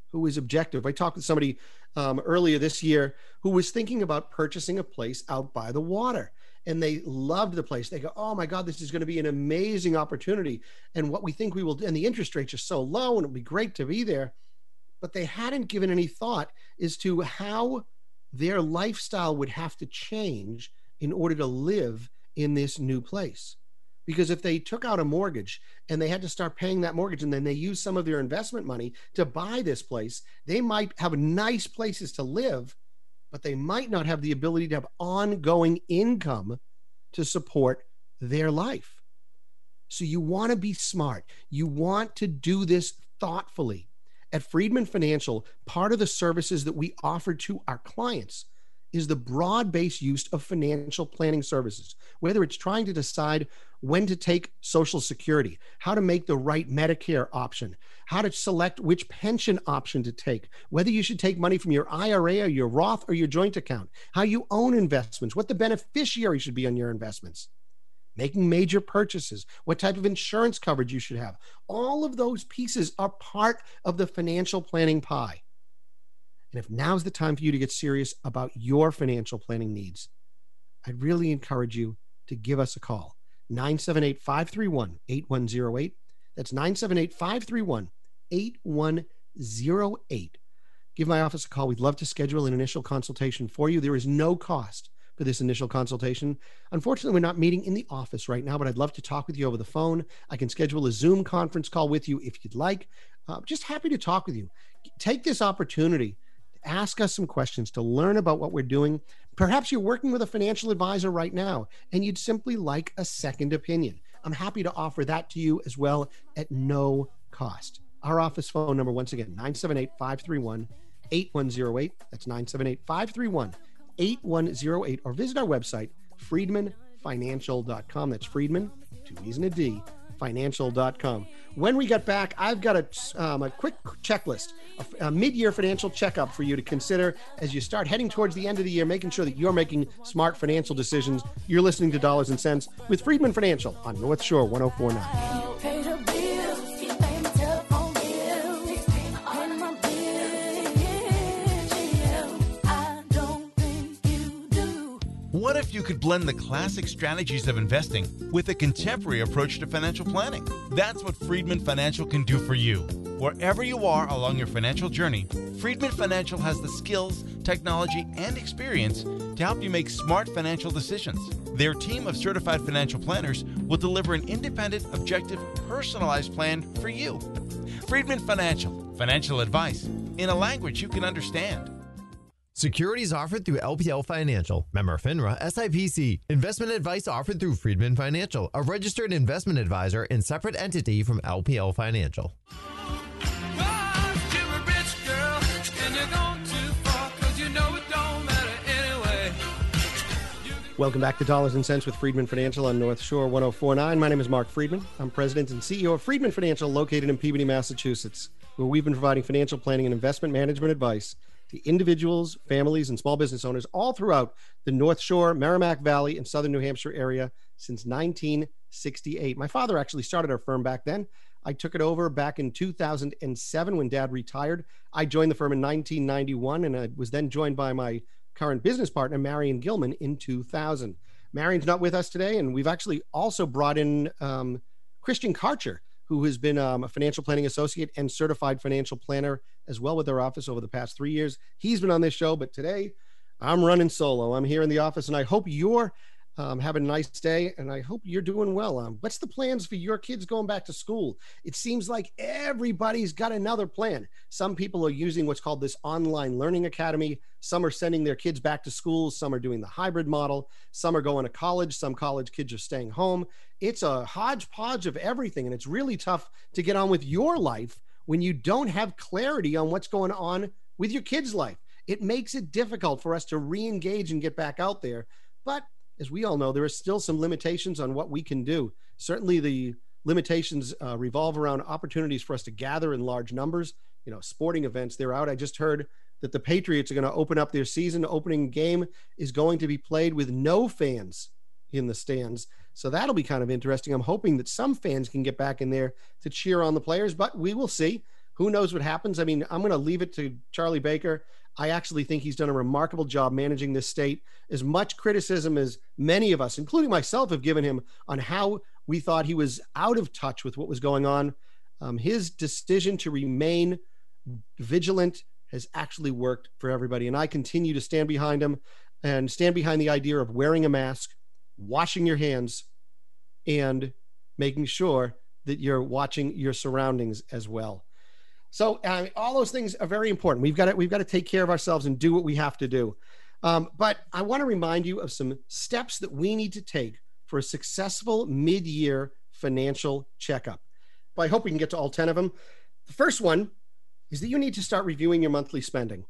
I talked with somebody earlier this year who was thinking about purchasing a place out by the water. And they loved the place. They go, oh my God, this is going to be an amazing opportunity. And what we think we will do, and the interest rates are so low and it'll be great to be there. But they hadn't given any thought as to how their lifestyle would have to change in order to live in this new place. Because if they took out a mortgage and they had to start paying that mortgage and then they use some of their investment money to buy this place, they might have nice places to live, but they might not have the ability to have ongoing income to support their life. So you want to be smart. You want to do this thoughtfully. At Friedman Financial, part of the services that we offer to our clients is the broad-based use of financial planning services, whether it's trying to decide when to take Social Security, how to make the right Medicare option, how to select which pension option to take, whether you should take money from your IRA or your Roth or your joint account, how you own investments, what the beneficiary should be on your investments, making major purchases, what type of insurance coverage you should have. All of those pieces are part of the financial planning pie. And if now's the time for you to get serious about your financial planning needs, I'd really encourage you to give us a call. 978-531-8108. That's 978-531-8108. Give my office a call. We'd love to schedule an initial consultation for you. There is no cost for this initial consultation. Unfortunately, we're not meeting in the office right now, but I'd love to talk with you over the phone. I can schedule a Zoom conference call with you if you'd like. Just happy to talk with you. Take this opportunity to ask us some questions, to learn about what we're doing. Perhaps you're working with a financial advisor right now and you'd simply like a second opinion. I'm happy to offer that to you as well at no cost. Our office phone number, once again, 978-531-8108. That's 978-531-8108. Or visit our website, friedmanfinancial.com. That's Friedman, 2 E's and a D, financial.com. When we get back, I've got a quick checklist, a mid-year financial checkup for you to consider as you start heading towards the end of the year, making sure that you're making smart financial decisions. You're listening to Dollars and Cents with Friedman Financial on North Shore 104.9. Pay the bills, you pay my telephone bills, and my bills. I don't think you do. What if you could blend the classic strategies of investing with a contemporary approach to financial planning? That's what Friedman Financial can do for you. Wherever you are along your financial journey, Friedman Financial has the skills, technology, and experience to help you make smart financial decisions. Their team of certified financial planners will deliver an independent, objective, personalized plan for you. Friedman Financial, financial advice in a language you can understand. Securities offered through LPL Financial, member FINRA, SIPC. Investment advice offered through Friedman Financial, a registered investment advisor and separate entity from LPL Financial. Cause you're a rich girl, and you're going too far, cause you know it don't matter anyway. Welcome back to Dollars and Cents with Friedman Financial on North Shore 104.9. My name is Mark Friedman. I'm president and CEO of Friedman Financial, located in Peabody, Massachusetts, where we've been providing financial planning and investment management advice to individuals, families, and small business owners all throughout the North Shore, Merrimack Valley, and Southern New Hampshire area since 1968. My father actually started our firm back then. I took it over back in 2007 when Dad retired. I joined the firm in 1991, and I was then joined by my current business partner, Marion Gilman, in 2000. Marion's not with us today, and we've actually also brought in Christian Karcher, who has been a financial planning associate and certified financial planner as well with our office over the past 3 years. He's been on this show, but today I'm running solo. I'm here in the office, and I hope you're having a nice day, and I hope you're doing well. What's the plans for your kids going back to school? It seems like everybody's got another plan. Some people are using what's called this online learning academy. Some are sending their kids back to school. Some are doing the hybrid model. Some are going to college. Some college kids are staying home. It's a hodgepodge of everything, and it's really tough to get on with your life when you don't have clarity on what's going on with your kids' life. It makes it difficult for us to re-engage and get back out there. But as we all know, there are still some limitations on what we can do. Certainly the limitations revolve around opportunities for us to gather in large numbers. You know, sporting events, they're out. I just heard that the Patriots are going to open up their season. Opening game is going to be played with no fans in the stands. So that'll be kind of interesting. I'm hoping that some fans can get back in there to cheer on the players, but we will see. Who knows what happens? I mean, I'm going to leave it to Charlie Baker. I actually think he's done a remarkable job managing this state. As much criticism as many of us, including myself, have given him on how we thought he was out of touch with what was going on, his decision to remain vigilant has actually worked for everybody. And I continue to stand behind him and stand behind the idea of wearing a mask, washing your hands, and making sure that you're watching your surroundings as well. So all those things are very important. We've got to take care of ourselves and do what we have to do. But I want to remind you of some steps that we need to take for a successful mid-year financial checkup. But I hope we can get to all 10 of them. The first one is that you need to start reviewing your monthly spending.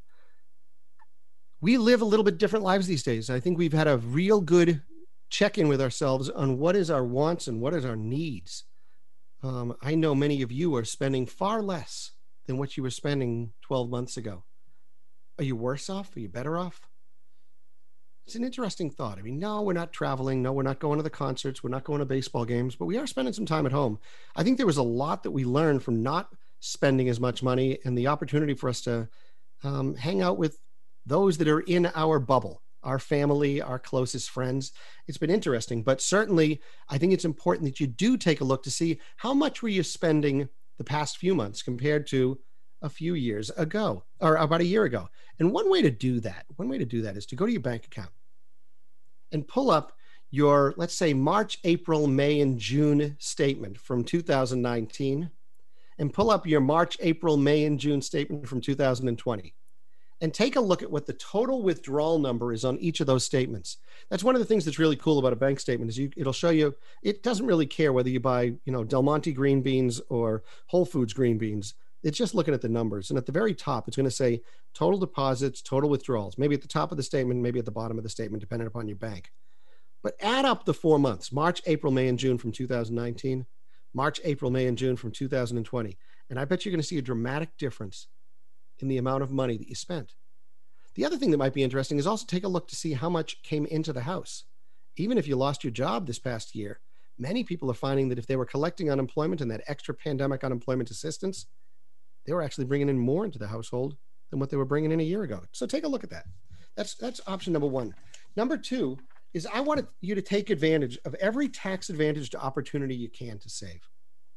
We live a little bit different lives these days. I think we've had a real good check-in with ourselves on what is our wants and what is our needs. I know many of you are spending far less than what you were spending 12 months ago. Are you worse off? Are you better off? It's an interesting thought. I mean, no, we're not traveling. No, we're not going to the concerts. We're not going to baseball games, but we are spending some time at home. I think there was a lot that we learned from not spending as much money and the opportunity for us to hang out with those that are in our bubble, our family, our closest friends. It's been interesting, but certainly I think it's important that you do take a look to see how much were you spending the past few months compared to a few years ago or about a year ago. And one way to do that is to go to your bank account and pull up your, let's say, March, April, May, and June statement from 2019, and pull up your March, April, May, and June statement from 2020. And take a look at what the total withdrawal number is on each of those statements. That's one of the things that's really cool about a bank statement is it'll show you, it doesn't really care whether you buy, Del Monte green beans or Whole Foods green beans. It's just looking at the numbers. And at the very top, it's going to say total deposits, total withdrawals, maybe at the top of the statement, maybe at the bottom of the statement, depending upon your bank. But add up the 4 months, March, April, May, and June from 2019, March, April, May, and June from 2020. And I bet you're going to see a dramatic difference in the amount of money that you spent. The other thing that might be interesting is also take a look to see how much came into the house. Even if you lost your job this past year, many people are finding that if they were collecting unemployment and that extra pandemic unemployment assistance, they were actually bringing in more into the household than what they were bringing in a year ago. So take a look at that. That's option number one. Number two is I want you to take advantage of every tax advantaged opportunity you can to save.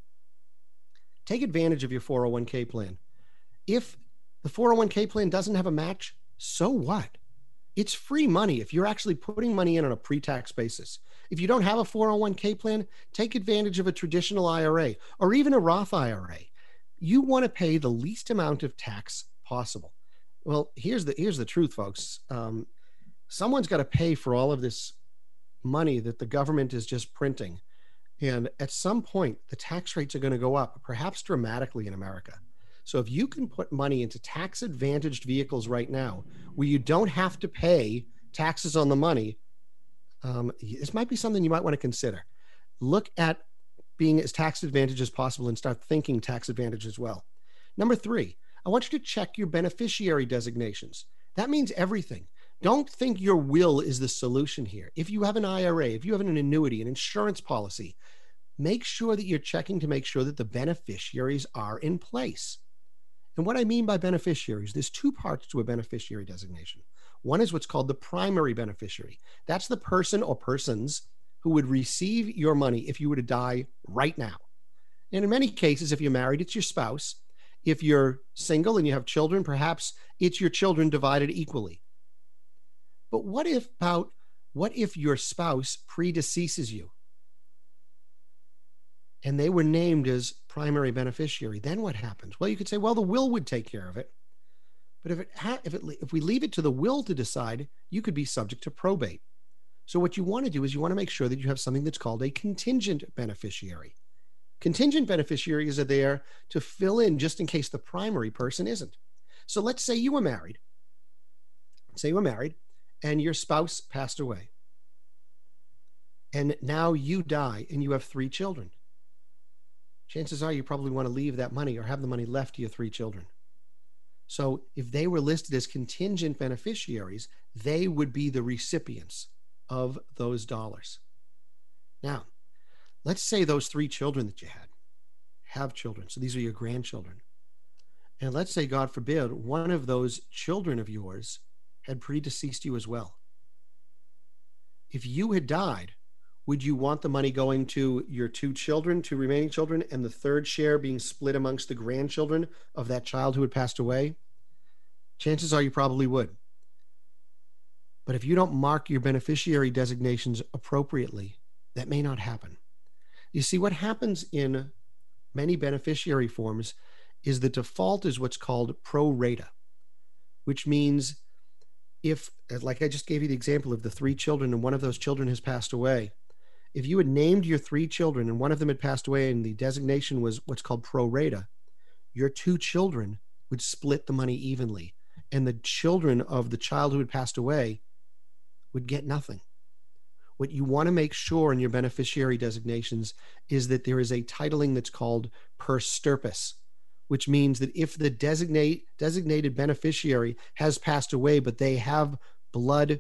Take advantage of your 401k plan. If the 401k plan doesn't have a match, so what? It's free money if you're actually putting money in on a pre-tax basis. If you don't have a 401k plan, take advantage of a traditional IRA or even a Roth IRA. You want to pay the least amount of tax possible. Well, here's the truth, folks. Someone's got to pay for all of this money that the government is just printing. And at some point, the tax rates are going to go up, perhaps dramatically in America. So if you can put money into tax-advantaged vehicles right now, where you don't have to pay taxes on the money, this might be something you might want to consider. Look at being as tax-advantaged as possible and start thinking tax advantage as well. Number three, I want you to check your beneficiary designations. That means everything. Don't think your will is the solution here. If you have an IRA, if you have an annuity, an insurance policy, make sure that you're checking to make sure that the beneficiaries are in place. And what I mean by beneficiaries, there's two parts to a beneficiary designation. One is what's called the primary beneficiary. That's the person or persons who would receive your money if you were to die right now. And in many cases, if you're married, it's your spouse. If you're single and you have children, perhaps it's your children divided equally. But what if your spouse predeceases you and they were named as primary beneficiary? Then what happens? Well, you could say, well, the will would take care of it. But if we leave it to the will to decide, you could be subject to probate. So what you want to do is you want to make sure that you have something that's called a contingent beneficiary. Contingent beneficiaries are there to fill in just in case the primary person isn't. So let's say you were married. And your spouse passed away. And now you die and you have 3 children. Chances are you probably want to leave that money or have the money left to your 3 children. So if they were listed as contingent beneficiaries, they would be the recipients of those dollars. Now, let's say those 3 children that you have children. So these are your grandchildren. And let's say, God forbid, one of those children of yours had predeceased you as well. If you had died, would you want the money going to your 2 children, 2 remaining children, and the 3rd share being split amongst the grandchildren of that child who had passed away? Chances are you probably would. But if you don't mark your beneficiary designations appropriately, that may not happen. You see, what happens in many beneficiary forms is the default is what's called pro rata, which means if, like I just gave you the example of the 3 children and one of those children has passed away, if you had named your 3 children and one of them had passed away and the designation was what's called pro rata, your 2 children would split the money evenly, and the children of the child who had passed away would get nothing. What you want to make sure in your beneficiary designations is that there is a titling that's called per stirpus, which means that if the designated beneficiary has passed away, but they have blood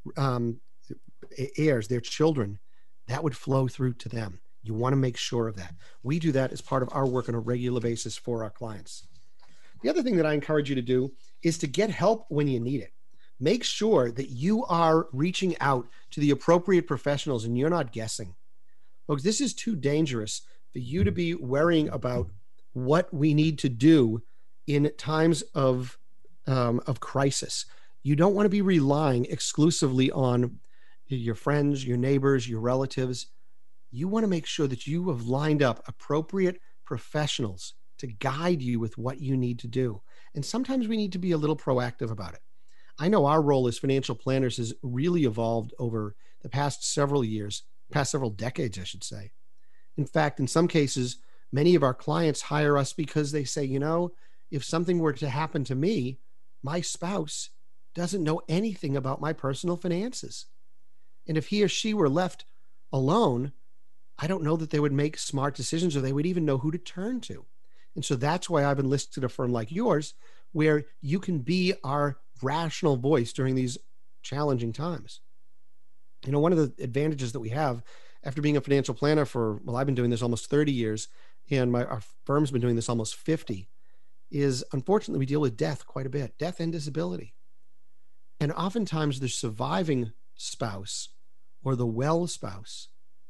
heirs, their children, that would flow through to them. You want to make sure of that. We do that as part of our work on a regular basis for our clients. The other thing that I encourage you to do is to get help when you need it. Make sure that you are reaching out to the appropriate professionals and you're not guessing. Folks, this is too dangerous for you to be worrying about what we need to do in times of crisis. You don't want to be relying exclusively on your friends, your neighbors, your relatives. You want to make sure that you have lined up appropriate professionals to guide you with what you need to do. And sometimes we need to be a little proactive about it. I know our role as financial planners has really evolved over the past several years, past several decades, I should say. In fact, in some cases, many of our clients hire us because they say, if something were to happen to me, my spouse doesn't know anything about my personal finances. And if he or she were left alone, I don't know that they would make smart decisions or they would even know who to turn to. And so that's why I've enlisted a firm like yours, where you can be our rational voice during these challenging times. One of the advantages that we have after being a financial planner I've been doing this almost 30 years, and our firm's been doing this almost 50, is unfortunately we deal with death quite a bit, death and disability. And oftentimes the surviving spouse or the well spouse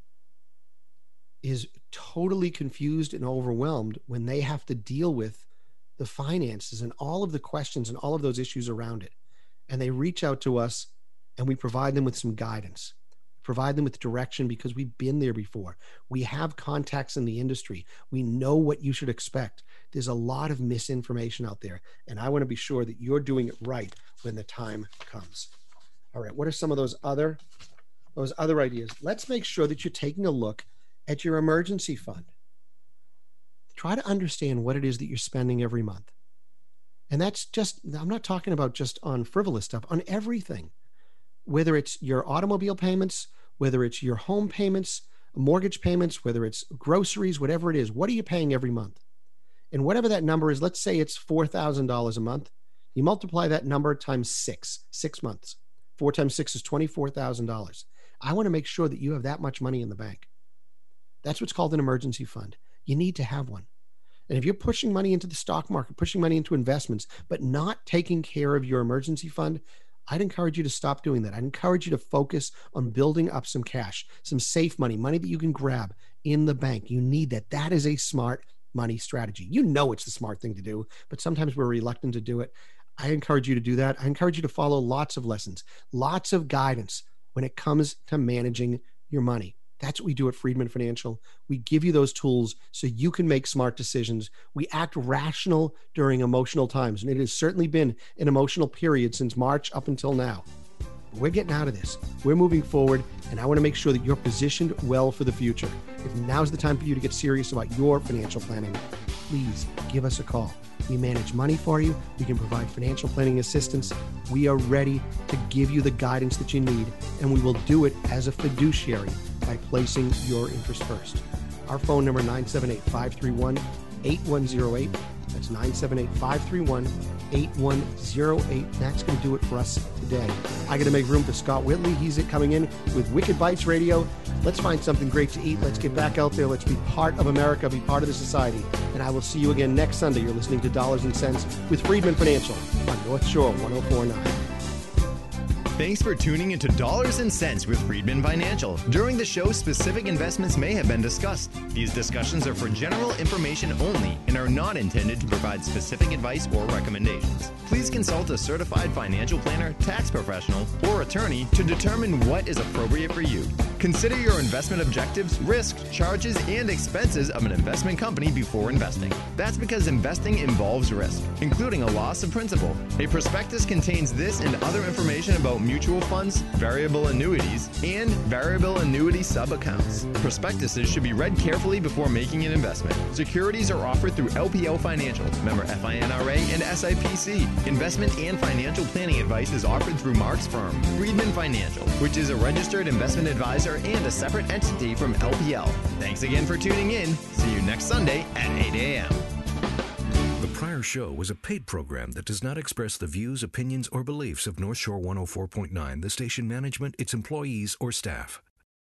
is totally confused and overwhelmed when they have to deal with the finances and all of the questions and all of those issues around it. And they reach out to us and we provide them with some guidance, provide them with direction because we've been there before. We have contacts in the industry. We know what you should expect. There's a lot of misinformation out there, and I want to be sure that you're doing it right when the time comes. All right, what are some of those other ideas? Let's make sure that you're taking a look at your emergency fund. Try to understand what it is that you're spending every month. And that's I'm not talking about just on frivolous stuff, on everything. Whether it's your automobile payments, whether it's your home payments, mortgage payments, whether it's groceries, whatever it is, what are you paying every month? And whatever that number is, let's say it's $4,000 a month. You multiply that number times 6 months. 4 times 6 is $24,000. I want to make sure that you have that much money in the bank. That's what's called an emergency fund. You need to have one. And if you're pushing money into the stock market, pushing money into investments, but not taking care of your emergency fund, I'd encourage you to stop doing that. I'd encourage you to focus on building up some cash, some safe money that you can grab in the bank. You need that. That is a smart money strategy. It's the smart thing to do, but sometimes we're reluctant to do it. I encourage you to do that. I encourage you to follow lots of lessons, lots of guidance when it comes to managing your money. That's what we do at Friedman Financial. We give you those tools so you can make smart decisions. We act rational during emotional times, and it has certainly been an emotional period since March up until now. We're getting out of this. We're moving forward, and I want to make sure that you're positioned well for the future. If now's the time for you to get serious about your financial planning, please give us a call. We manage money for you. We can provide financial planning assistance. We are ready to give you the guidance that you need, and we will do it as a fiduciary by placing your interest first. Our phone number, 978-531-8108. That's 978-531-8108. That's going to do it for us today. I got to make room for Scott Whitley. He's coming in with Wicked Bites Radio. Let's find something great to eat. Let's get back out there. Let's be part of America, be part of the society. And I will see you again next Sunday. You're listening to Dollars and Cents with Friedman Financial on North Shore 104.9. Thanks for tuning into Dollars and Cents with Friedman Financial. During the show, specific investments may have been discussed. These discussions are for general information only and are not intended to provide specific advice or recommendations. Please consult a certified financial planner, tax professional, or attorney to determine what is appropriate for you. Consider your investment objectives, risks, charges, and expenses of an investment company before investing. That's because investing involves risk, including a loss of principal. A prospectus contains this and other information about mutual funds, variable annuities, and variable annuity sub-accounts. Prospectuses should be read carefully before making an investment. Securities are offered through LPL Financial, member FINRA and SIPC. Investment and financial planning advice is offered through Mark's firm, Friedman Financial, which is a registered investment advisor and a separate entity from LPL. Thanks again for tuning in. See you next Sunday at 8 a.m. The prior show was a paid program that does not express the views, opinions, or beliefs of North Shore 104.9, the station management, its employees, or staff.